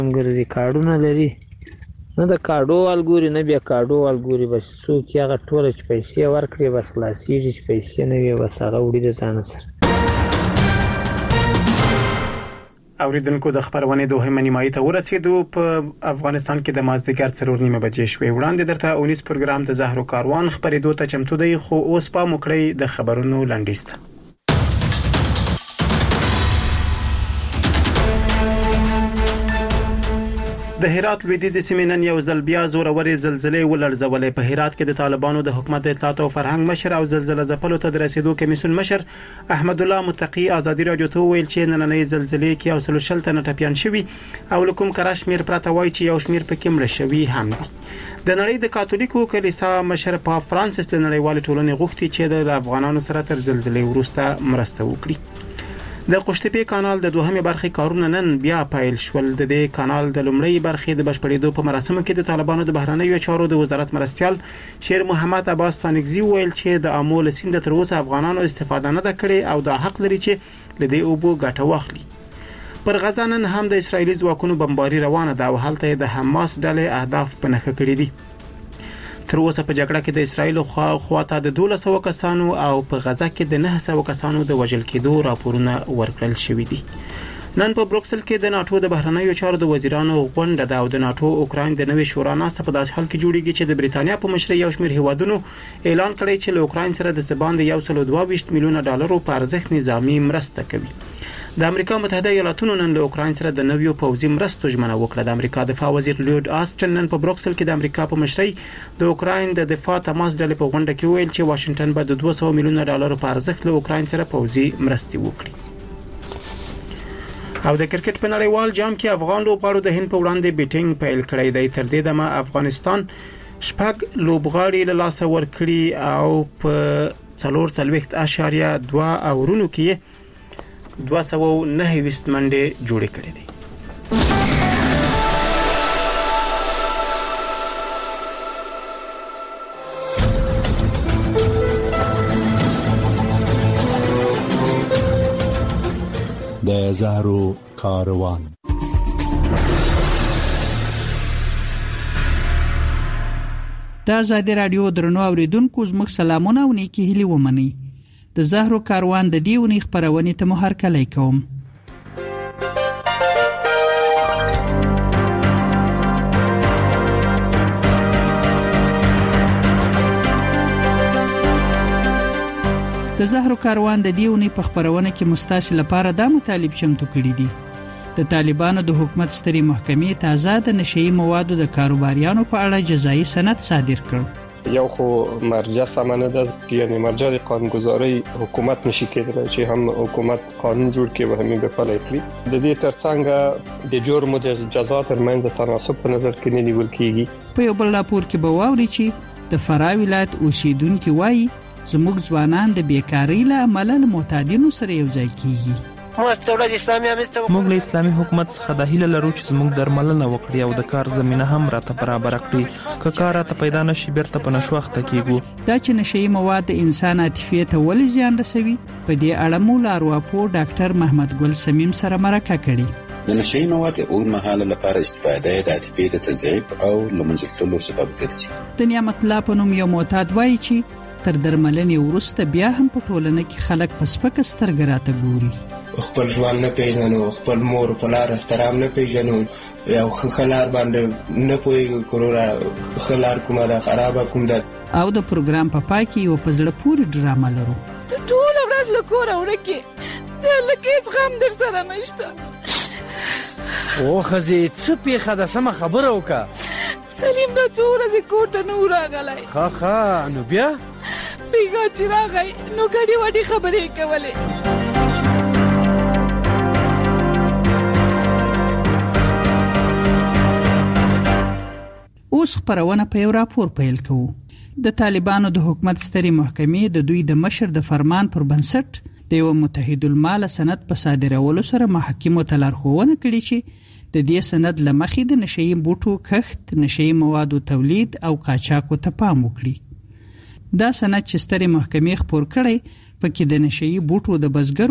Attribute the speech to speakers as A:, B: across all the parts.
A: ګرځي کارډونه لري نه د کارډو والګوري نه بیا کارډو والګوري بس څوک یې هغه ټوله چې پیسې ورکړي بس خلاصېږي چې پیسې نه وي بس هغه وړي د ځانه سره.
B: اوریدونکو د خبرونه دوهمه نیمایي ته ورسېدو. په افغانستان کې د مازدیګر 4:30 بجې شوې. وړاندې درته 19 پروګرام د زهرو کاروان خبرېدو ته چمتو دی خو اوس په مکړی د خبرونو لنډیست. د هرات لویدیځ سیمې نن یو ځل بیا زورورې زلزلې ولړزولې. په هرات کې د طالبانو د حکومت د اطلاعات او فرهنګ مشر او زلزلې ځپلو ته د رسیدو کمیسیون مشر احمد الله متقی ازادي رادیو ته ویل چې نننۍ زلزلې کې 130 تنه ټپيان شوي او لکم کراشمیر پراته وای چې یو شمیر پکې مړ شوي هم دي. د نړۍ د کاتولیکو کلیسا مشر پاپ فرانسیس د نړیوال ټولنې غوښتي چې د افغانانو سره تر زلزلې وروسته مرسته وکړي. د قشتېپې کانال د دوهمې برخې کارونه نن بیا پیل شول. د دې کانال د لومړۍ برخې د بشپړېدو په مراسمو کې د طالبانو د بهرنیو چارو د وزارت مرستيال شیر محمد عباس ثانګزي ویل چې د امول سیند تر اوسه افغانانو استفاده نه کړې او د حق لري چې لدې اوبو ګټه واخلي. پر غزا نن هم د اسرایلی ځواکونو بمباري روانه ده او هلته د حماس ډلې اهداف په نښه کړې دي. تر اوسه په جګړه کې د اسرایل خواته د 1200 کسانو او په غزا کې د 900 کسانو د وژل کېدو راپورونه ورکړل شوې دي. نن په بروکسل کې د ناتو د بهرنیو چارو د وزیرانو غونډه ده او د ناتو اوکراین د نوې شورا ناسته په داسې حال کې جوړیږي چې د بریتانیا په مشرۍ یو شمېر هیوادونو اعلان کړی چې له اوکراین سره د څه باندې 122 میلیونه ډالرو په ارزښت نظامی مرسته کوي. د امریکا متحده ایالاتونو نن له اوکراین سره د نویو پوځي مرستو ژمنه وکړه. د امریکا دفاع وزیر لوید آستن نن په بروکسل کې د امریکا په مشرۍ د اوکراین د دفاع تماس ډلې په غونډه کې ویل چې واشنگټن به د 200 میلیونه ډالرو په ارزښت له اوکراین سره پوځي مرستې وکړي. او د کرکټ په نړیوال جام کې افغان لوبغاړو د هند په وړاندې بیټینګ پیل کړی دی. تر دې دمه افغانستان شپږ لوبغاړي له لاسه ورکړي او په 4.2 اورونو کې 209 منډې جوړې کړې دي.
C: د زهرو کاروان.
D: د آزادي رادیو درنو اوریدونکو زموږ سلامونه او نیکی هیلې ومنئ. د زهرو کاروان د دیونی خبرونه ته محرکلای کوم. د زهرو کاروان د دیونی په خبرونه کې مستاسل لپاره د مطالب چمتو کړي دي. د طالبانو د حکومت ستري محکمې تازه د نشئی موادو د کاروباریانو په اړه جزایي سند صادر کړ.
E: یو خو مرجع سمانه ده، یعنی مرجع قانونگذاری حکومت نشي کېدلی چې هم حکومت قانون جوړ کړي و همې به پلي کړي. د دې ترڅنګ د جرم او جزا ترمنځ تناسب په نظر کې نه نیول کېږي.
D: په یو بل راپور کې به واوري چې د فراه ولایت اوسیدونکو وایي زموږ ځوانان د بیکاری له امله معتادینو سره یو ځای کیږي.
F: موږ له اسلامي حکومت څخه د هیله لرو چې زموږ درملنه وکړي او د کار زمينه هم راته برابر کړي. که کار راته پیدا نشي بیرته په نشو وخت کېږو.
D: دا چې نشئی مواد د انسان عاطفي ته ولې زیان رسوي په دې اړه مو لارواپو ډاکټر محمد ګل سمیم سره مرکه کړې.
G: د نشئی مواد اوږدمهاله لپاره استفاده د عاطفي د تضعیف او لمنځلتلو سبب ګرځي.
D: د نعمت الله په نوم یو معتاد وایي چې تر درملنې وروسته بیا هم په ټولنه کې خلک په سپکه سترګه راته ګوري.
H: خپل ژوند نه پیژنو، خپل مور په لار احترام نه پیژنو، یو خلار باندې نه پوهیږو کورونه خلار کومه ده خرابه کوم ده.
D: او د پروګرام په پای کې یو پزړه پوری ډرامه لرو.
I: ټول ورځ له کوره ورکه د لکه غم در سره نشته.
J: او خزي څه پیخه ده سم خبره وکا.
I: سلیم د ټول ورځ کوټه نو راغلی.
J: ها نو بیا
I: بیګا چې راغی نو ګډي وډي خبرې کولې. اوس خبرونه په یو راپور پیل کوو. د طالبانو د حکومت ستري محکمې د دوی د مشر د فرمان پر بنسټ د یو متحد المال سند په صادرولو سره محاکمو ته لارښوونه کړې چې د دې سند لمخې د نشئی بوټو کښت، نشئی موادو تولید او قاچاقو ته پام وکړي. دا سند چې ستري محکمې خپور کړی پکې د نشئی بوټو د بزګرو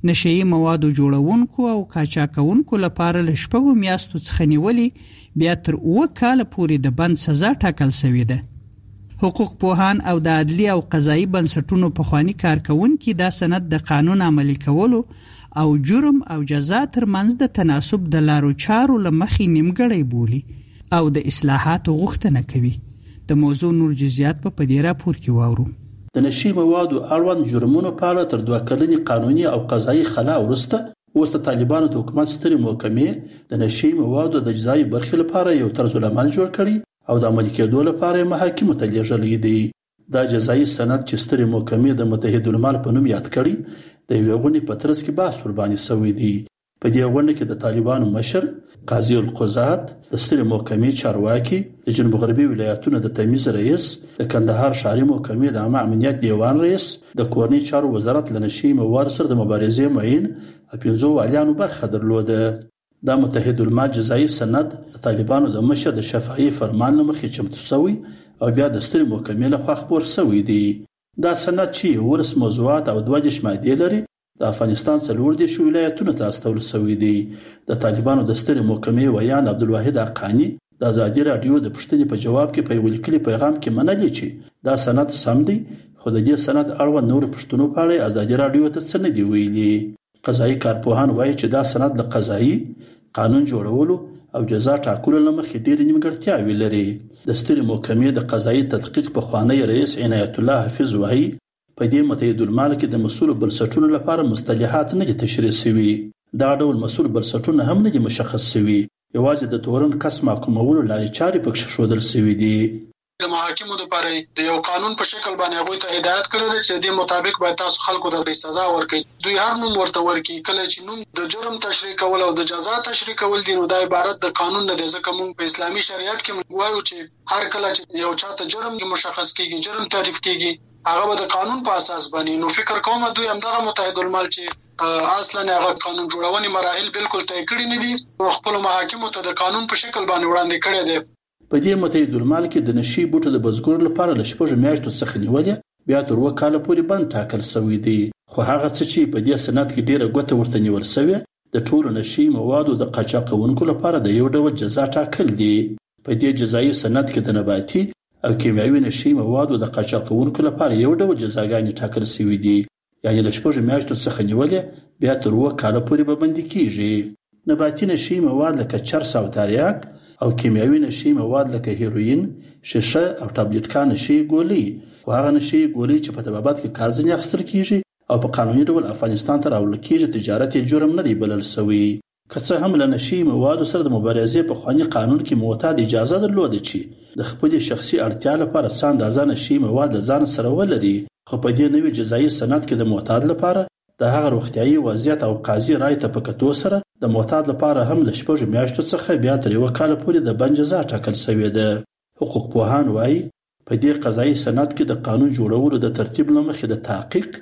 D: نشئی موادو جوړونکو او قاچاقونکو لپاره له 6 میاشتو څخه نیولې بیا تر 9 کال پورې د بند سزا ټاکل شوې ده. حقوق پوهان او د عدلي او قضایي بنسټونو پخوانی کارکونکي دا سند د قانون عملي کولو او جرم او جزا ترمنځ د تناسب د لارو چارو لمخې نیمګړی بولي او د اصلاحاتو غوښتنه کوي. د موضوع نور جزئیات په دې راپور کې واورو.
K: د نشي موادو اړوند جرمونو په اړه تر 2 کلنې قانوني او قضایي خلا وروسته اوس د طالبانو د حکومت سترې محکمې د نشي موادو د جزایي برخې لپاره یو طرز العمل جوړ کړي او د عملي کېدو لپاره محاکمو ته لیږلی دی. دا جزایي سند چې سترې محکمې د متحدالمال په نوم یاد کړي د یوې غونډې په ترڅ کې بحث ورباندې شوی دی. په دې غونډه کې د طالبانو مشر قاضي القضات، د سترې محکمې چارواکي، د جنوب غربي ولایتونو د تمیز رئیس، د کندهار ښاري محکمې د عامه امنیت دیوان رئیس، د کورنۍ چارو وزارت له نشي موادو سره د مبارزې معین او 15 والیانو برخه درلوده. دا متحدالمال جزایي سند د طالبانو د مشر د شفاهي فرمان له مخې چمتو شوی او بیا د سترې محکمې لخوا خپور شوی دی. دا سند چې 19 موضوعات او 22 مادې لري د افغانستان 14 ولایتونو ته استول شوی دی. د طالبانو د سترې محکمې ویان عبدالواحد حقانی د ازادي رادیو د پوښتنې په جواب کې په یو لیکلي پیغام کې منلي چې دا سند سم دی، خو د دې سند اړوند نور پوښتنو په اړه ازادي رادیو ته څه نه دی ویلي. قضایي کارپوهان وایي چې دا سند د قضایي قانون جوړولو او جزا ټاکلو لمخې ډېرې نیمګړتیاوې لري. د سترې محکمې د قضایي تحقیق پخوانی رئیس عنایت الله حفیظ وایي په دې متحدالمال کې د مسؤل بنسټونو لپاره مصطلحات نه دي تشریح شوي. دا ډول مسؤل بنسټونه هم نه دي مشخص شوي، یوازې د تورن کس محکومولو لارې چارې پکې ښودل شوي دي.
L: د محاکمو لپاره د یو قانون په شکل باندې هغه ته هدایت کړل چې د مطابق باید تاسو خلکو ته سزا ورکړي. دوی هر نوم ورته ورکړي، کله چې نوم د جرم تشریح کول او د جزا تشریح کول دي نو دا عبارت د قانون نه دی، ځکه موږ په اسلامي شریعت کې وایو چې هر کله چې یو چاته جرم مشخص کیږي، جرم تعریف کیږي، هغه به د قانون په اساس باندې. نو فکر کوم دوی همدغه متحدالمال چې اصلا هغه قانون جوړونې مراحل بالکل طی کړی نه دي او خپل محاکمو ته د قانون په شکل باندې وړاندې کړی دی.
K: په دې متحدالمال کې د نشي بوټو د بزګر لپاره له 6 میاشتو څخه نیولې بیا تر 2 کال پورې بند ټاکل شوی دی. خو هغه څه چې په دې سند کې ډیره ګوته ورته نیول شوی د ټولو نشي موادو د قاچاقونکو لپاره د یو ډول جزا ټاکل دي. په دې جزایي سند کې د نباتي او کیمیاوي نشي موادو د قاچاقونکو لپاره یو ډول جزاګانې ټاکل شوی دي، یعنی له 6 میاشتو څخه نیولې بیا تر 2 کال پورې به بند کیږي. نباتي نشي مواد لکه چرس او تریاک او کیمیاوي نشي مواد لکه هیروین، شیشه او ټابلیټ نشي ګولۍ، خو هغه نشي ګولۍ چې په طبابت کې کار ځنې اخیستل کیږي او په قانوني ډول افغانستان ته راوړل کیږي تجارت یې جرم نه دی بلل شوی. که څه هم له نشي موادو سره د مبارزې په خواني قانون کې معتاد اجازه درلوده چې د خپل شخصي اړتیا لپاره څه اندازه نشي مواد له ځان سره ولري، خو په دې نوي جزایي سند کې د معتاد لپاره د هغه روغتیايي وضعیت او قاضي رای ته په کتو سره د معتاد لپاره هم له 6 میاشتو څخه بیا تر 1 کال پورې د بند جزا ټاکل شوې ده. حقوق پوهان وایي په دې قضایي سند کې د قانون جوړولو د ترتیب له مخې د تحقیق،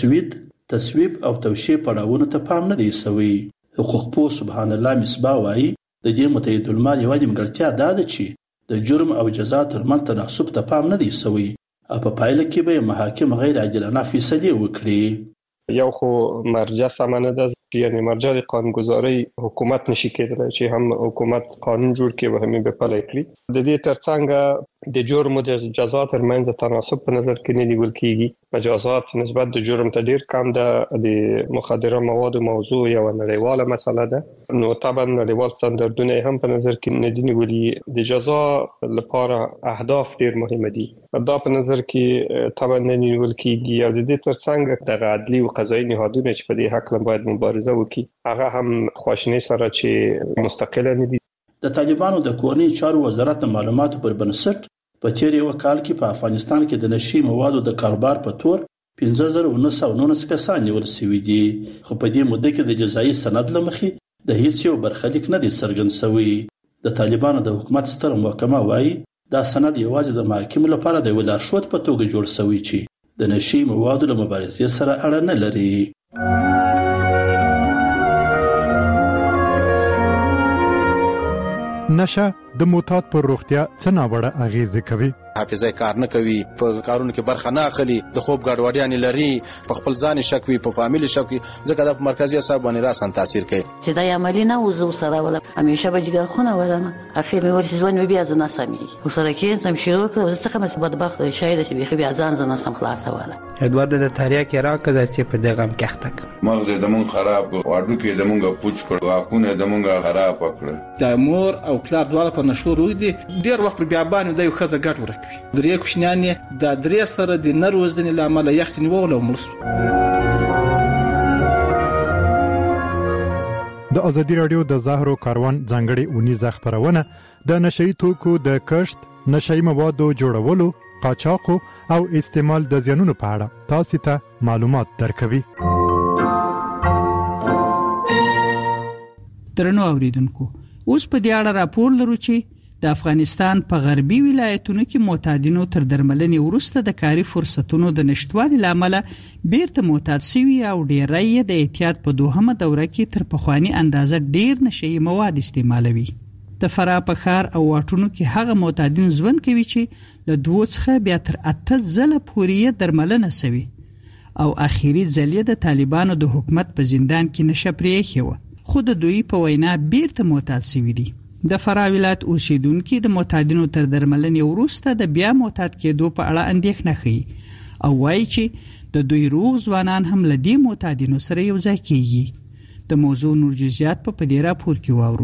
K: تصویب او توشیح پړاوونو ته پام نه دی شوی. حقوق پوه سبحان الله مصباح وایي د دې متحدالمال یوه نیمګړتیا دا ده چې د جرم او جزا ترمنځ تناسب ته پام نه دی شوی او په پایله کې به محاکم غیر عادلانه فیصلې وکړي.
E: یو خو مرجع سمانه ده، یعنی مرجع قانونگذاری حکومت نشي کېدلی چې هم حکومت قانون جوړ کړي او هم به پلی کړي. د دې ترڅنګ د جرم او د جزا ترمنځ تناسب په نظر کې نه نیول کېږي. مجازات نسبت د جرم ته ډیر کم ده. د مخدره موادو موضوع یو نړیواله مسله ده، نو طبعا نړیوال ستاندردونه هم په نظر کې نه دي نیولي. د جزا لپاره اهداف ډیر مهمه دي، دا په نظر کې طبعا نه نیول کېږي. او د دې ترڅنګ د عدلي او قضایي نهادونه چې په دې حق باید مبارزه وکړي هغه هم خواشینۍ سره چې مستقله نه دي.
K: د طالبانو د کورنۍ چارو وزارت د معلوماتو پر بنسټ په تیر یو کال کې په افغانستان کې د نشي موادو د کاروبار په تور 15919 کسان نیول شوي دي، خو په دې موده کې د جزایي سند له مخې د هیڅ یو برخلیک نه دی څرګند شوی. د طالبانو د حکومت ستره محکمه وایي دا سند یوازې د محاکمو لپاره د یو لارښود په توګه جوړ شوی چې د نشي موادو له مبارزې سره اړه نه لري.
M: نشه د معتاد پر روغتیا څه ناوړه اغیزه کوي؟
G: حافظه کار نه کوي، په کارونو کې برخه نه اخلي، د خوب ګډوډیاں لري، په خپل ځان شک وي، په فامیل شک وي، ځکه د مرکزی اعصاب باندې راسن تاثیر کوي.
M: چې دا عملی نه وزو سره ولا همیشه به جګر خونه ولنه اخر مې ورته ځوان بیا ځنه سمي وسره کې سم شروع کړ زه څنګه بدبخت شاید چې بيخي بیا ځان ځنه سم خلاصه ولا
N: ادوارد د تاریخ کې راکړه چې په دغه غم کې اخته
O: مغز د مون خراب واړو کې د مونږه پوچ کړ واکونه د مونږه خراب کړ.
K: د مور او پلار دواړه په نشو روي دي ډیر وخت بیا باندې د یو خزه ګټ ورکوي. درې کوشنیان د درې سره د نروزنې لامل یخت نیول او مرسته.
P: د ازادي رادیو د زهرو کاروان ځانګړي اونیزه خبرونه د نشئی توکو د کشت، نشئی موادو جوړولو، قاچاق او استعمال د زیانونو په اړه تاسو ته معلومات درکوي.
D: درنو اوریدونکو، اوس په دې اړه راپور لرو چې د افغانستان په غربي ولایتونو کې معتادینو تر درملنې وروسته د کاري فرصتونو د نشټوالي لامل بیرته معتاد شوي او ډیری د احتیاط په دوهمه دوره کې تر پخوانی اندازه ډیر نشئی مواد استعمالوي. د فراه په ښار او واټونو کې هغه معتادین ژوند کوي چې له 2 څخه بیا تر 8 ځله پورې درملنه شوي او اخیری ځل د طالبانو د حکومت په زندان کې نشه پرېښې وه، خو د دوی په وینا بیرته معتاد شوي دي. د فراه ولایت اوسیدونکو د معتادینو تر درملنې وروسته د بیا معتاد کېدو په اړه اندېښنه ښيي او وایي چې د دوی روغ ځوانان هم له دې معتادینو سره یو ځای کېږي. د موضوع نور جزئیات په دې راپور کې واورو.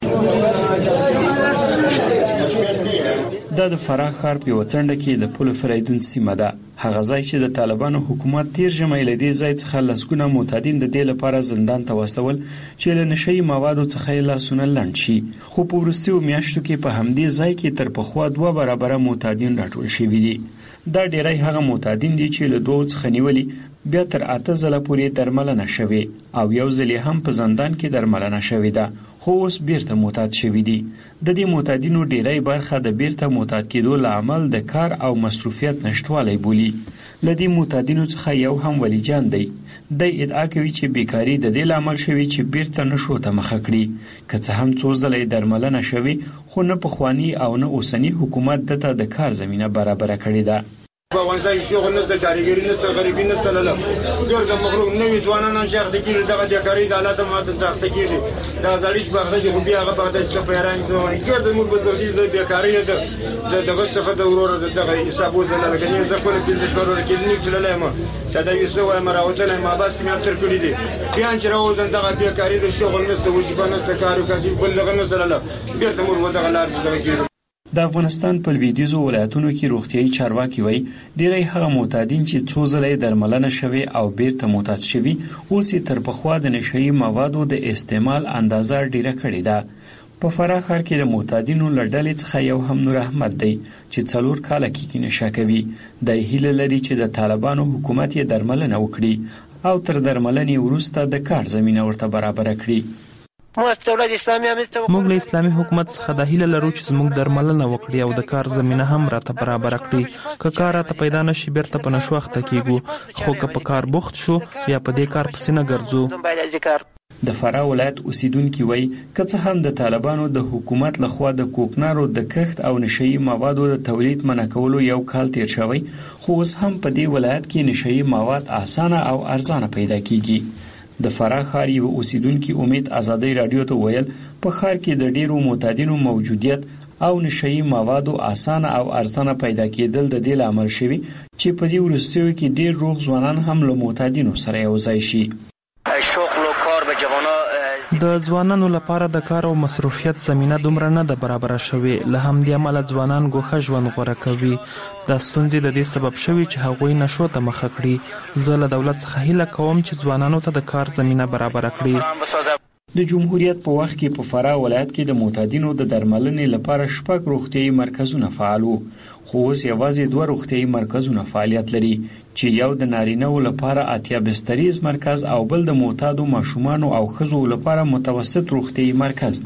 Q: د فراه ښار په وڅنډه کې د پل فریدون سیمه ده، هغه ځای چې د طالبانو حکومت تیر ژمي له دې ځای څخه لسګونه معتادین د دې لپاره زندان ته واستول چې له نشئی موادو څخه یې لاسونه لنډ شي، خو په وروستیو میاشتو کې په همدې ځای کې تر پخوا 2 برابره معتادین راټول شوي دي. دا ډیری هغه معتادین دي چې له 2 څخه نیولي بیا تر 8 ځله پورې درملنه شوي او یو ځل هم په زندان کې درملنه شوې ده، خو اوس بیرته معتاد شوي دي. د دې معتادینو ډیری برخه د بیرته معتاد کېدو له امله د کار او مصروفیت نشټوالی بولي. له دې معتادینو څخه یو هم ولی جان دی. د ادعا کوي چې بیکاری د دې لامل شوی چې بیرته نشو ته مخه کړي، که څه هم 2 ځله درملنه شوي خو نه پخوانی او نه اوسنی حکومت دته د کار زمینه برابر کړې ده.
R: په افغانستان کې شغل نشته، کارګری نشته، غریبي نشته، ګر د مغلوب نوې ځوانان شخص کېږي، دغه د کاری د حالات ماته سخت کېږي. دا ځلیش بغدا کې خو بیا هغه بغدا چې په ایران کې ځواني ګر د مور په دغه د بیکاری دغه څخه د ورور دغه حساب وزنه لګنې زکول کې د شکرو کې نه کړلای ما چې دا یو څه وای مراوتل ما بس کې تر کړی دي بیا چې راوځن دغه بیکاری د شغل نشته، وجبه نشته، کارو کسب بل لغه نشته، بیا د مور دغه لار دغه کې.
Q: د افغانستان په لویدیځو ولایتونو کې روغتیايي چارواکي وایي ډیری هغه معتادین چې 2 ځله درملنه شوي او بیرته معتاد شوي اوس تر پخوا د نشئی موادو د استعمال اندازه ډیره کړې ده. په فراه ښار کې د معتادینو له ډلې څخه یو هم نور احمد دی چې 4 کاله کې نشه کوي. د هیله لري چې د طالبانو حکومت یې درملنه وکړي او تر درملنې وروسته د کار زمینه ورته برابر کړي.
F: موږ له اسلامي حکومت څخه د هیله لرو چې زموږ درملنه وکړي او د کار زمینه هم راته برابر کړي. که کار راته پیدا نشي بیرته په نشو اخته کیږو، خو که په کار بوخت شو بیا په دې کار پسې نه ګرځو.
Q: د فراه ولایت اوسیدونکي وایي که څه هم د طالبانو د حکومت لخوا د کوکنارو د کښت او نشئی موادو د تولید منع کولو یو کال تیر شوی، خو اوس هم په دې ولایت کې نشئی مواد اسانه او ارزانه پیدا کیږي. د فراه ښار یو اوسیدونکي امید ازادي رادیو ته ویل په ښار کې د ډیرو معتادینو موجودیت او نشئی موادو اسانه او ارزانه پیدا کېدل د دې لامل شوی چې په دې وروستیو کې ډیر روغ ځوانان هم له معتادینو سره یو ځای شي.
F: د ځوانانو لپاره د کار او مصروفیت زمینه دومره نه ده برابره شوې، له همدې امله ځوانان ګوښه ژوند غوره کوي. دا ستونزې د دې سبب شوي چې هغوی نشو ته مخه کړي. زه له دولت څخه هیله کوم چې ځوانانو ته د کار زمینه برابره کړي.
Q: د جمهوریت په وخت کې په فراه ولایت کې د معتادینو د درملنې لپاره 6 روغتیايي مرکزونه فعال وو، خو اوس یوازې 2 روغتیايي مرکزونه فعالیت لري چې یو د نارینه‌و لپاره 80 بستریز مرکز او بل د معتادو ماشومانو او ښځو لپاره متوسط روغتیايي مرکز دی.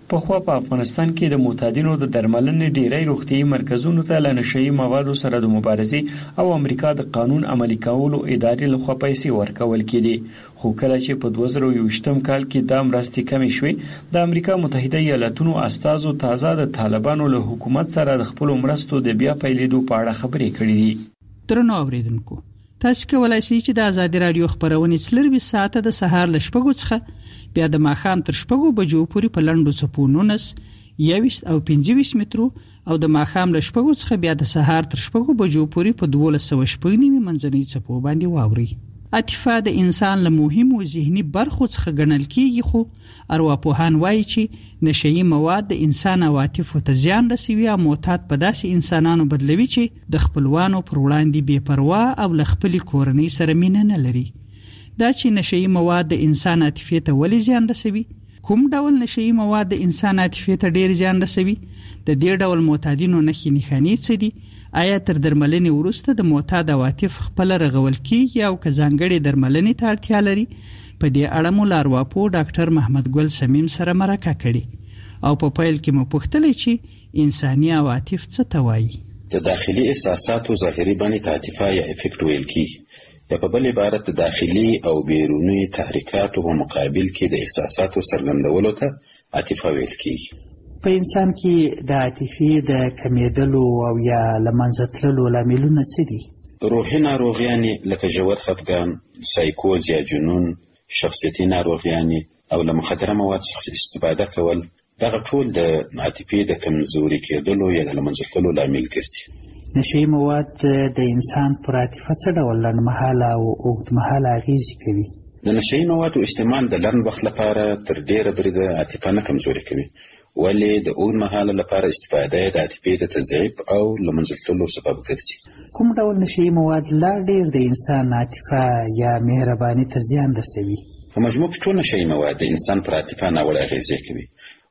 Q: پخوا په افغانستان کې د معتادینو د درملنې ډیری روغتیايي مرکزونو ته له نشهیي موادو سره د مبارزې او امریکا د قانون عملي کولو ادارې لخوا پیسې ورکول کېدې، خو کله چې په 2021 کال کې دا مرستې کمې شوې، د امریکا متحده ایالاتونو استازو تازه د طالبانو له حکومت سره د خپلو مرستو د بیا پیلېدو په اړه خبرې کړې دي.
D: درنو اوریدونکو، تاسو کولای شئ چې د آزادي رادیو خبرونه 24 ساعته د سهار له 6 څخه بیا د ماښام تر 6 بجو پورې په لنډو څپو 19 21 او 25 مترو او د ماښام له 6 څخه بیا د سهار تر 6 بجو پورې په 1290 منځنۍ څپو باندې واوري. عاطفه د انسان له مهمو ذهني برخو څخه ګڼل کیږي، خو ارواپوهان وایي چې نشهیي مواد د انسان عواطفو ته زیان رسوي او معتاد په داسې انسانانو بدلوي چې د خپلوانو پر وړاندې بې پروا او له خپلې کورنۍ سره مینه نه لري. دا چې نشهیي مواد د انسان عاطفې ته ولې زیان رسوي؟ کوم ډول نشهیي مواد د انسان عاطفې ته ډیر زیان رسوي؟ د دې ډول معتادینو نښې نښانې څه دي؟ آیا تر درملنې وروسته د معتاد عواطف خپل رغول کیږي او که ځانګړې درملنې ته اړتیا لري؟ په دې اړه مو له ارواپوه ډاکټر محمد ګل سمیم سره مرکه کړې او په پیل کې مو پوښتلې چې انساني عواطف څه ته وایي.
S: د داخلي احساساتو ظاهري بڼې ته عاطفه یا افیکټ ویل کیږي، یا په بل عبارت د داخلي او بیروني تحریکاتو په مقابل کې د احساساتو څرګندولو ته عاطفه ویل کیږي.
D: په انسان کې د عاطفې د کمیدلو او یا له منځه تللو لاملونه څه دي؟
S: روحي ناروغیانې لکه ژور خفګان، سایکوز یا جنون، شخصیتي ناروغیانې او له مخدره مواد څخه استفاده کول، دغه ټول د عاطفې د کمزوري کېدلو یا د له منځه تللو لامل ګرځي.
D: نشهیي مواد د انسان پر عاطفه څه ډول لنډمهاله او اوږدمهاله اغېزې کوي؟
S: د نشهیي موادو استعمال د لنډ وخت لپاره تر ډېره بریده عاطفه نه کمزوري کوي، ولې د اوږدمهاله لپاره استفاده یې د عاطفې د تضعیف او له منځه تللو سبب ګرځي.
D: کوم ډول نشهیي مواد لا ډېر د انسان عاطفه یا مهرباني تر زیان رسوي؟
S: په مجموع کې ټول نشهیي مواد د انسان پر عاطفه ناوړه اغېزې کوي،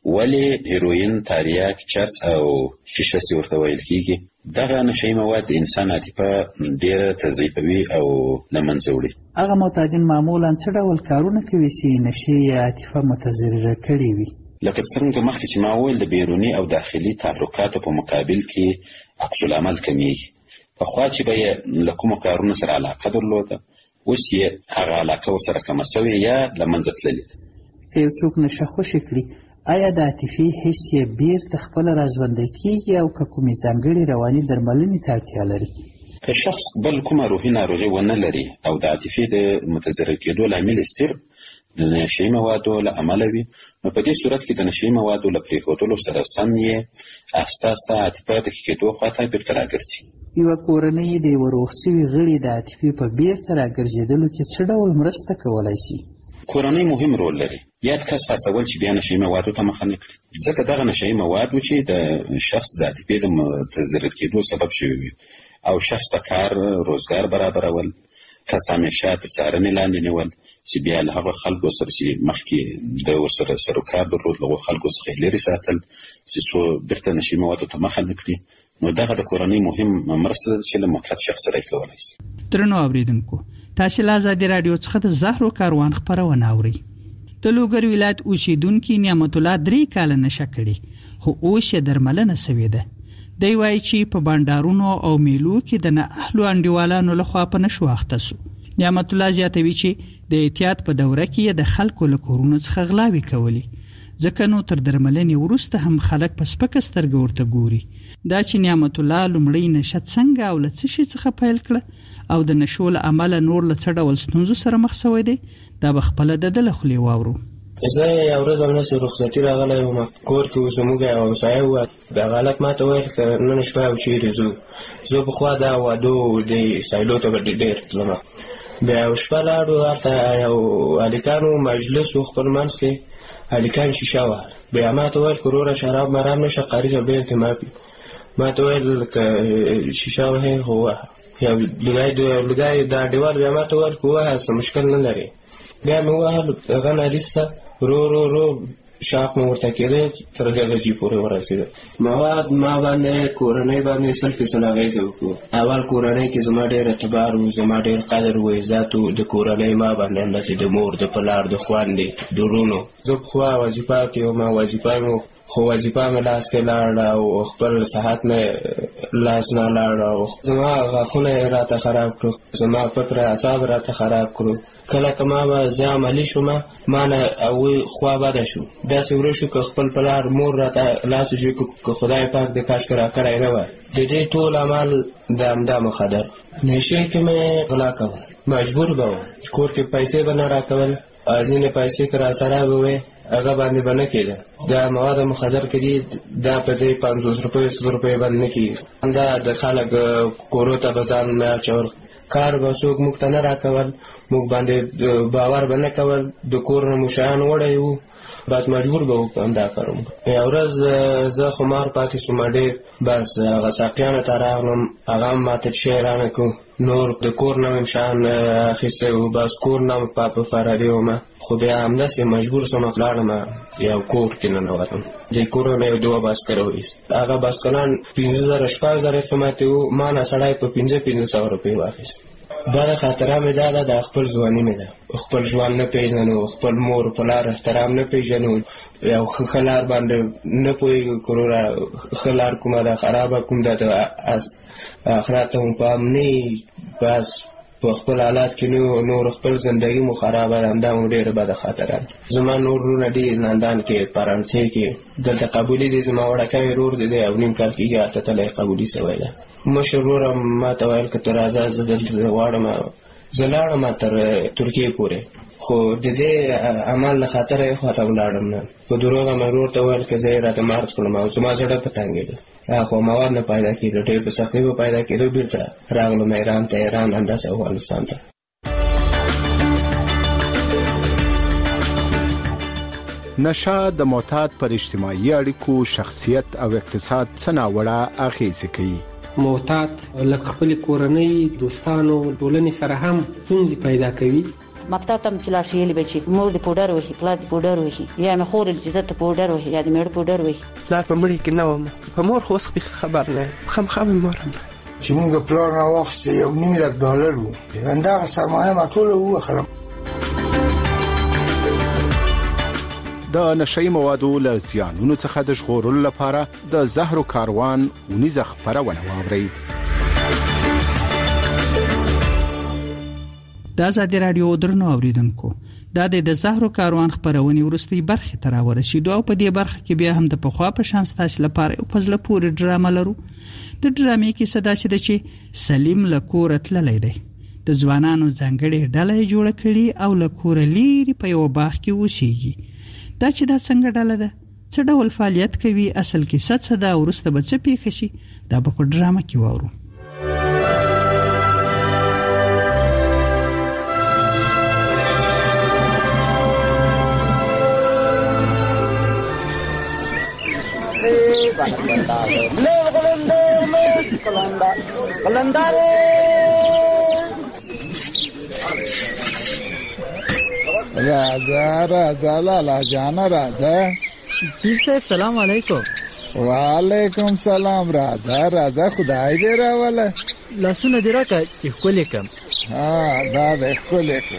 S: ولې هیروین، تاریاک، چرس او شیشه چې ورته ویل کیږي، دغه نشهیي مواد د انسان عاطفه ډېره تضعیفوي او له منځه وړي.
D: هغه معتادین معمولا څه ډول کارونه کوي چې نشهیي عاطفه متضرره کړې وي؟
S: لکه څرنګه مخکې چې ما وویل، د بیروني او داخلي تحرکاتو په مقابل کې عکس العمل کمیږي. پخوا چې به یې له کومو کارونو سره علاقه درلوده، اوس یې هغه علاقه ورسره کمه سوې یا له منځه تللې ده.
D: که یو څوک نشه خوښې کړي، آیا د عاطفي حس یې بیرته خپله راژوندی کیږي او که کومې ځانګړې رواني درملنې ته اړتیا لري؟
S: که شخص بل کومه روحي ناروغي ونه لري او د عاطفې د متضرر کېدو لامل یې صرف د نشهیي موادو له امله وي، نو په دې صورت کې د نشهیي موادو له پرېښودلو سره سم یې آهسته آهسته عاطفه د ښه کېدو خواته بیرته راګرځي.
D: یوه کورنۍ د یوه روغ سوي غړي د عاطفې په بیرته راګرځېدلو کې څه ډول مرسته کولی شي؟
S: کورنۍ مهم رول لري. یاد کس هڅول چې بیا نشهیي موادو ته مخه نه کړي، ځکه دغه نشهیي مواد و چې د شخص د عاطفې د متضرر کېدو سبب شوي وي او شخص ته کار روزګار برابرول، کس همیشه تر څارنې لاندې نیول چې بیا له هغه خلکو سره چې مخکې د ورسره سروکار درلود له هغو خلکو څخه یې لرې ساتل چې څو بیرته نشهیي موادو ته مخه نه کړي. نو دغه د کورنۍ مهم مرسته ده چې له مطلق شخص سره یې کولی شي.
D: درنو اورېدونکو، تاسې له آزادي راډیو څخه د زهرو کاروان خپرونه اورئ. د لوګر ولایت اوسیدونکي نعمت الله 3 کاله نشه کړې، خو اوس یې درملنه سوې ده. دی وایي چې په بانډارونو او میلو کې د نااهلو انډیوالانو لخوا په نشو اخته سو. نعمت الله زیاتوي چې د احتیاط په دوره کې د خلکو له کورونو څخه غلاوې کولې، ځکه نو تر درملنې وروسته هم خلک په سپکه سترګه ورته ګوري. دا چې نعمت الله لومړی نشه څنګه او له څه شي څخه پیل کړه او د نشو له امله نور له څه ډول ستونزو سره مخ شوی دی، دا به خپله د ده له خولې واورو.
H: زه یو ورځ همداسې رخصتي راغلی وم، کور کې اوس زموږ یو همسایه وه، دغه هلک ما ته ویل که نن شپه او چېرې ځو. زه پخوا دا وادو د سایلو ته به ډېر تلم. بیا یو شپه لاړو، هلته یو هلکانو مجلس و، خپل منځ کې هلکان شیشه وهل. بیا ما ته ویل که وروره شراب مرام نشه، قاري صاحب ډېر اعتماد ما ته ویل که شیشه وهې خو ووهه. یو لوګی دا انډیوال بیا ما ته ویل که ووهه څه مشکل نه لري. بیا مې ووهل، هغه نه وروسته ورو ورو شاق مو ورته کېده تر درجې پورې ورسېده. مواد ما باندې کورنۍ باندې 100% اغېزه وکړو. اول کورنۍ کې زما ډېر اعتبار و، زما ډېر قدر و عزت و. د کورنۍ ما باندې همداسې د مور د پلار د خویندې د ورونو. زه پخوا وظیفه کې وم، وظیفه مې خو وظیفه مې لاس کې لاړه او خپل صحت مې لاس نه لاړه. زما غاښونه یې راته خراب کړو، زما فکر اعصاب راته خراب کړو. کله که ما به زه عملي شوم ما نه هغوی خوا بده شو. داسې ورځ شو که خپل پلار مور راته لاس وشي که خدای پاک د کاشکې راکړی نه وای. د دې ټول عمل د همدا مخدر نشې کې مې غلا کول، مجبور به وم. کور کې پیسې به نه راکول، ځینې پیسې که راسره به وې هغه باندې به نه کېده. دا مواد مخدر کې دي دا په دې 50 روپۍ 100 روپۍ باندې نه کېږي. دا د خلک کورو ته به ځان نه اچول، کار به څوک موږ ته نه راکول، موږ باندې باور به نه کول. د کور نه مو شیان وړی وو، بس مجبور به وکړم دا کار وکړم. یوه ورځ زه خمار پاتې شوم ډېر، بس هغه ساقیانو ته راغلم، هغه هم ماته شی رانه کړو. نور د کور نه مې شیان اخیستی وو، بس کور نه مې په فراري وم. خو بیا همداسې مجبور شوم ولاړم یو کور کې ننوتم. د کور نه یو 2 بایسکل وایست. هغه بایسکلان 50,000 شپږ قیمت وو، ما نه سړی په 500 روپۍ واخیست. بله خاطره مې دا ده د خپل ځواني مې ده. خپل ژوند نه پېژنو، خپل مور پلار احترام نه پېژنو، یو ښه لار باندې نه پوهېږو. کروره ښه لار کومه ده خرابه کوم ده، د آخرت ته هم پام نه. بس په خپل حالات کې نور خپل زندګي مو خرابه ده. همدا مو ډېره بده خاطره ده. زما نور ورونه دي لندن کې، فرانسې کې، دلته قبولي دي. زما وړوکی ورور دی 1.5 کال کېږي هلته تللی قبولي سوی ده. مشر ورور ما ته ویل که ته راځه زه دلته غواړم. زه لاړم تر ترکیې پورې، خو د دې عمل له خاطره یې خواته ولاړم نه. په دروغه مې ورور ته ویل که زه یې راته مارچ کړم او زما زړه په تنګېده. خو مواد نه پیدا کېدو، ډېر په سختۍ به پیدا کېدو. بېرته راغلم ایران ته، ایران همداسې افغانستان ته.
T: نشه د معتاد پر اجتماعي اړیکو، شخصیت او اقتصاد څه ناوړه اغېزې کوي.
U: معتاد لکه خپل کورنۍ، دوستانو، ټولنې سره هم ستونزې پیدا کوي.
M: مکتب ته چې لاړ شي یې به چې مور دې پوډر وهي، پلار دې پوډر وهي، یا مې خور چې زه ته پوډر وهي، یا دې مېړه پوډر وهي.
N: پلار په مړي کې نه وم، په مور خو اوس خبر نه یم، خامخا مې مور هم
V: چې مونږ پلار نه واخیستې $1,000,000 وو. همدغه سرمایه ما ټوله ووخلم.
T: د نشئی موادو له زیانونو څخه د ژغورلو لپاره د زهرو کاروان ونیزه خپرونه واورئ.
D: د ازادي راډیو درنو اوریدونکو، دا د زهرو کاروان خپرونې وروستۍ برخې ته راورسېدو او په دې برخه کې بیا هم د پخوا په شان ستاسو لپاره یو په زړه پورې ډرامه لرو. د ډرامې کیسه دا چې سلیم له کوره تللی دی، د ځوانانو ځانګړې ډله یې جوړه کړې او له کوره لیرې په یوه باغ کې اوسېږي. دا چې دا څنګه ډله ده، څه ډول فعالیت کوي، اصل کیسه څه ده، وروسته به څه پیښه شي، دا به په ډرامه کې واورو.
W: राजा लाला जाना राजा।
X: पीर साहब सलाम वालेकुम।
W: वालेकुम सलाम राजा खुदाई दे रहा वाला
X: लहसुन दे रहा का इक्वलेकम।
W: हाँ दाद इक्वलेकम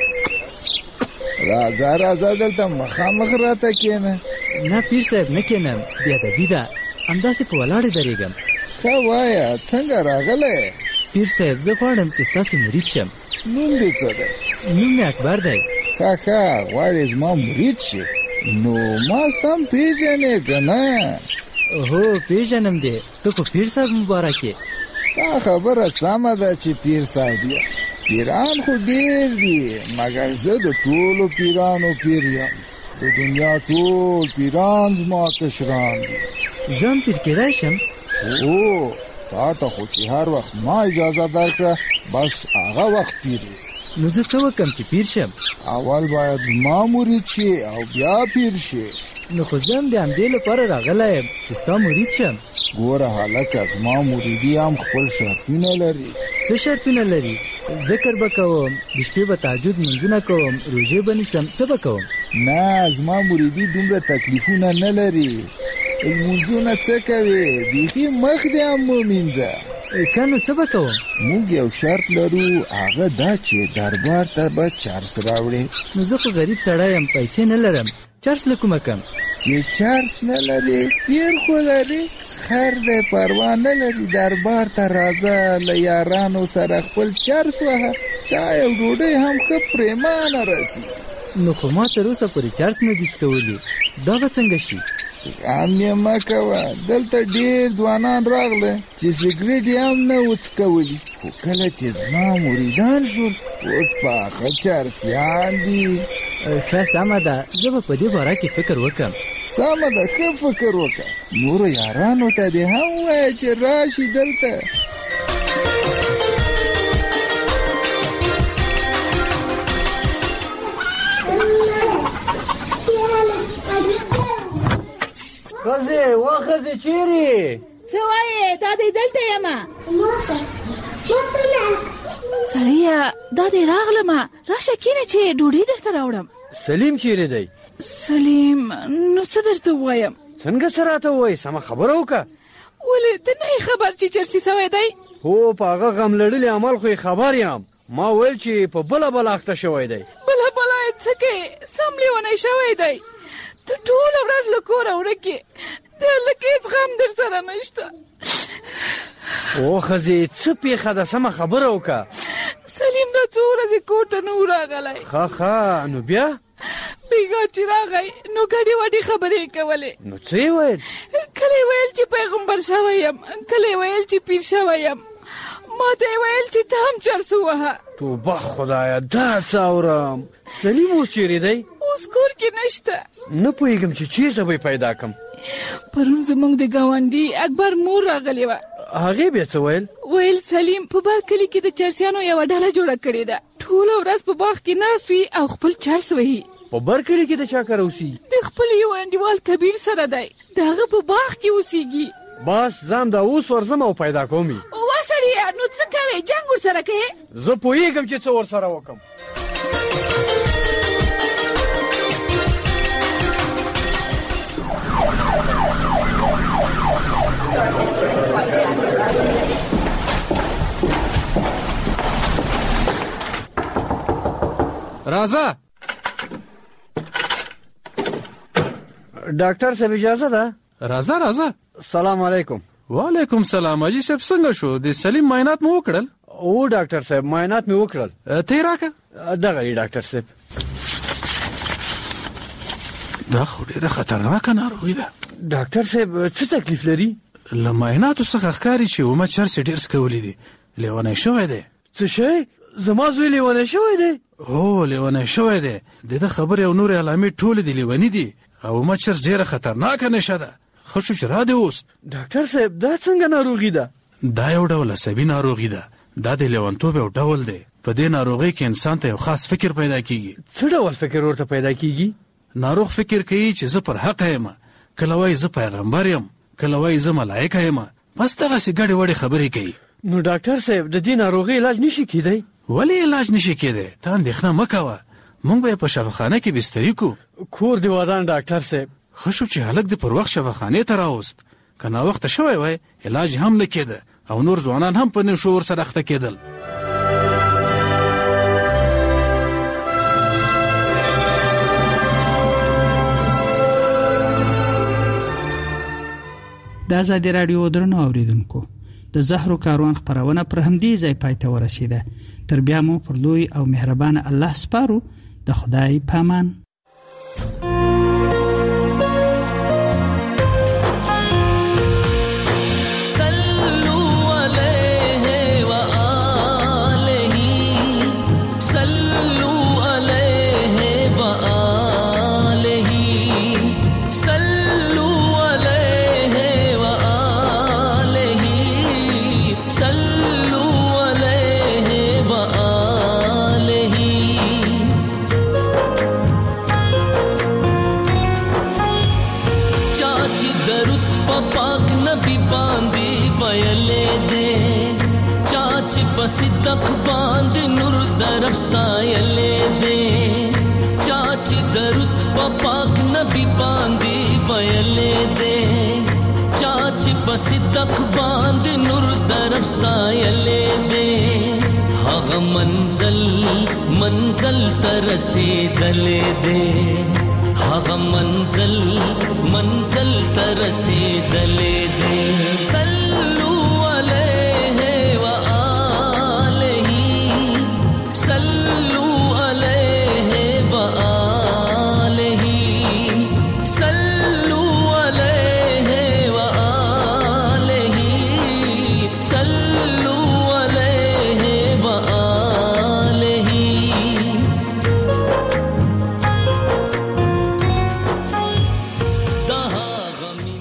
W: राजा दलता मखामख रहता किए
X: ना पीर साहब न के नाम बिया बिदा अंदा से पवलाड़े दरेगम
W: का वाया څنګه راغله
X: पीर साहब زه غواړم چې تاسو مرید شم.
W: نوم دې څه دی؟
X: نوم مې اکبر دی.
W: کاکا غواړې زما مرید شي؟ نو ما سم پیژنې که نه؟
X: هو پیژنم دی، ته خو پیر صاحب مبارک یې.
W: ستا خبره سمه ده چې پیر صاحب یې. پیران خو ډېر دي، مګر زه د ټولو پیرانو پیر یم. د دنیا ټول پیران زما کشران دي.
X: زه هم پیر کېدای شم؟
W: هو تا ته خو چې هر وخت ما اجازه درکړه بس هغه وخت پیر یې.
X: نو زه څه وکړم چې پیر شم؟
W: اول باید زما مرید شي او بیا پیر شي.
X: نو خو زه هم د همدې لپاره راغلی یم چې ستا مرید شم.
W: ګوره هلکه زما مریدي هم خپل شرطونه لري.
X: څه شرطونه لري؟ ذکر به کوم، د شپې به تهجد لمونځونه کوم، روژې به نیسم، څه به کوم؟
W: نه زما مریدي دومره تکلیفونه نه لري. لمونځونه څه کوي؟ بیخي مخ دې هم ومینځه.
X: ښه نو څه به کوم؟
W: موږ یو شرط لرو، هغه دا چې دربار ته به چرس راوړې.
X: نو زه خو غریب سړی یم، پیسې نه لرم، چرس له کومه کم؟
W: چې چرس نه لري پیر خو لري، خیر دی پروا نه لري. دربار ته راځه، له یارانو سره خپل چرس وهه، چای او ډوډۍ هم ښه پریمانه رسي.
X: نو خو ما تر اوسه پورې چرس نه دي څکولي، دا به څنګه شي؟
W: غم یې مه کوه، دلته ډېر ځوانان راغله چې سګرټ یې هم نه و څکولي، خو کله چې زما مریدان شول اوس پاخه چرسیان دي.
X: ښه سمه ده، زه به په دې باره کې فکر وکړم.
W: سمه ده، ښه فکر وکړه. نورو یارانو ته دې هم ووایه چې راشي دلته.
A: ښځې و ښځې چیرې؟
B: څه وایې؟ دا دی دلته یمه. سړیه دا دی راغلمه، راشه کینه چې ډوډۍ درته راوړم.
A: سلیم چیرې دی؟
B: سلیم نو څه درته ووایم؟
A: څنګه څه راته ووایې؟ سمه خبره وکړه.
B: ولې ته نه یې خبر چې چرسي سوی دی؟
A: هو په هغه غم لړلي عمل خو یې خبر یم. ما ویل چې په بله اخته شوی دی.
B: بله یې څه کوې؟ سم لیونی شوی دی. ته ټوله ورځ له کوره ورکې، د هلک هېڅ غم در سره نشته.
A: او ښځې څه پېښه ده؟ سمه خبره وکړه.
B: سلیم دا څو ورځې کور ته نه و راغلی.
A: ښه نو بیا؟
B: بیګا چې راغی نو ګډې وډې خبرې یې کولې.
A: نو څه یې ویل؟
B: کله یې ویل چې پیغمبر شوی یم، کله یې ویل چې پیر شوی یم، ما ته یې ویل چې ته هم چرس ووهه.
A: توبه خدایه، دا څه اورم. سلیم اوس چیرې دی؟
B: اوس کور کې نشته.
A: نه پوهېږم چې چیرته به یې پیدا کړم.
B: پرون زموږ د ګاونډي اکبر مور راغلې وه.
A: هغې بیا څه ویل؟
B: ویل سلیم په بر کلي کې د چرسیانو یوه ډله جوړه کړې ده، ټوله ورځ په باغ کې ناست وي او خپل چرس وهي.
A: په بر کلي کې د چا کره اوسېږي؟
B: د خپل یو انډیوال کبیر سره دی، د هغه په باغ کې اوسېږي.
A: بس ځم دا اوس ورځم او پیدا کوم یې.
B: وا سړیه نو څه کوې؟ جنګ ورسره کوې؟
A: زه پوهېږم چې څه ورسره وکړم.
C: راځه.
A: ډاکټر صاحب اجازه ده؟
C: راځه.
A: سلام علیکم.
C: وعلیکم سلام. حاجي صاحب څنګه شو؟ د سلیم معاینات مو وکړل؟
A: او ډاکټر صاحب معاینات مې وکړل.
C: ته راکه
A: دغه ډاکټر صاحب.
C: دا خو ډیره خطرناکه ناروغي ده.
A: ډاکټر صاحب څه تکلیف لري؟
C: له معایناتو څخه ښکاري چې عمر چرس ډیر څکولی دی، لیونی شوی دی.
A: څه شی؟ زما زوی لیونی شوی دی؟
C: هو لیونی شوی دی. د ده خبرې او نورې علامې ټولې د لیوني دي او عمر چرس ډیره خطرناکه نشه ده. ښه شو چې را دې اوس.
A: ډاکټر صاحب دا څنګه ناروغي ده؟
C: دا یو ډول عصبي ناروغي ده. دا د لیونتوب یو ډول دی. په دې ناروغۍ کې انسان ته یو خاص فکر پیدا کیږي.
A: څه ډول فکر ورته پیدا کیږي؟
C: ناروغ فکر کوي چې زه پر حق یم، کله وایي زه پیغمبر یم، کله وایي زه ملایکه یم، بس دغسې ګډې وډې خبرې کوي.
A: نو ډاکټر صاحب د دې ناروغۍ علاج نشي کیدی؟
C: ولې علاج نشي کیدی؟ ته اندېښنه مه کوه، موږ به یې په شفاخانه کې بستري کو.
A: کور دې ودان ډاکټر صاحب.
C: ښه شو چې هلک دې پر وخت شفاخانې ته راوست، که ناوخته شوی وای علاج هم نه کېده او نور ځوانان هم په نشو ورسره اخته کېدل.
D: د آزادي راډیو درنو اوریدونکو، د زهرو کاروان خپرونه پر همدې ځای پای ته ورسیده. تر بیا مو پر لوی او مهربان الله سپارو. د خدای پامان.
J: صدق باند نور درب ستایلې دې چاچ
E: چې درود په پاک نبی باندې ویلې دې چا چې په صدق باندې نور درب ستایلې دې هغه منزل تر رسیدلې دې هغه منزل تر رسیدلې دې